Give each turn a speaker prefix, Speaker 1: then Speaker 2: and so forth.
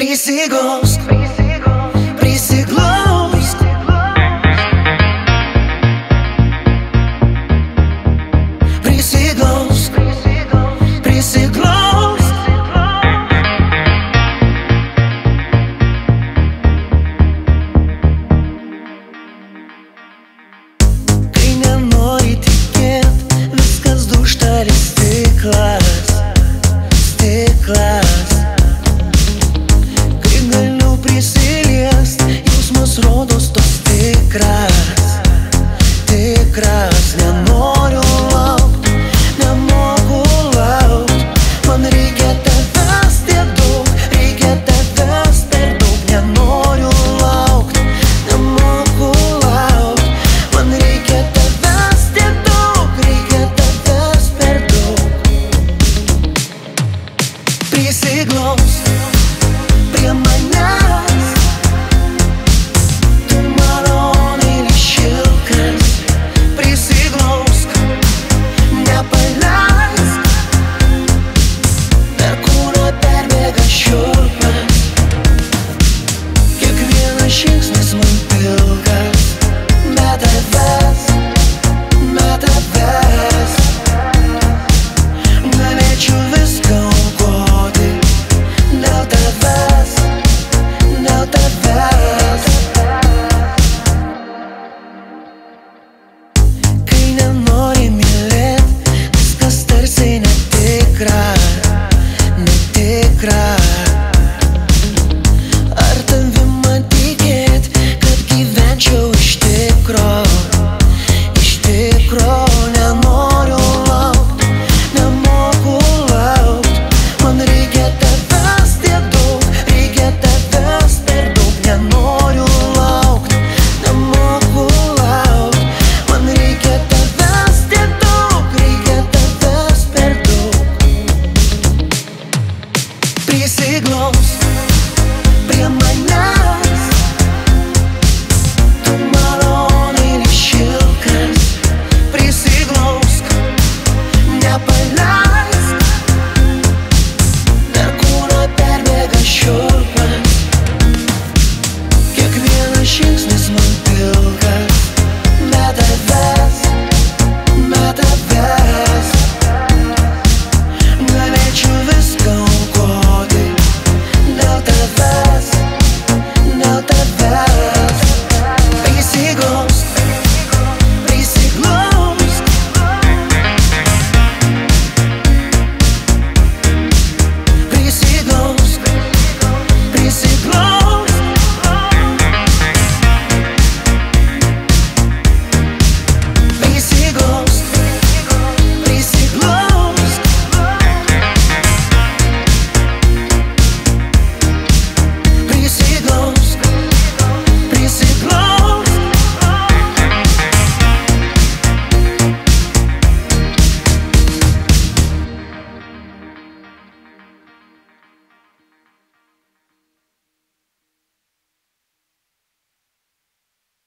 Speaker 1: Prisiglausk, prisiglausk. Prisiglausk, prisiglausk. Kai nenori tikėt, viskas dūžta lyg stiklas, stiklas. Kai galiu prisiliest, jausmas rodos toks tikras, tikras. Nenoriu laukt, nemoku laukt. Man reikia tavęs tiek daug, reikia tavęs per daug. Nenoriu laukt, nemoku laukt. Man reikia tavęs tiek daug, reikia tavęs per daug. Prisiglausk prie manęs, tu maloniai lyg šilkas. Prisiglausk, nepaleisk, per kūną perbėga šiurpas. Kiekvienas žingsnis man pilkas, be tavęs, be tavęs. Galėčiau viską aukoti dėl tavęs, dėl tavęs. Kai nenori mylėt, viskas tarsi netikra, netikra. Ar tavim man tikėt, kad gyvenčiau iš tikro, iš tikro. Nenoriu laukt, nemoku laukt. Man reikia tavęs tiek daug, reikia tavęs per daug. Nenoriu laukt, nemoku laukt. Man reikia tavęs tiek daug, reikia tavęs per daug. Prisiglausk,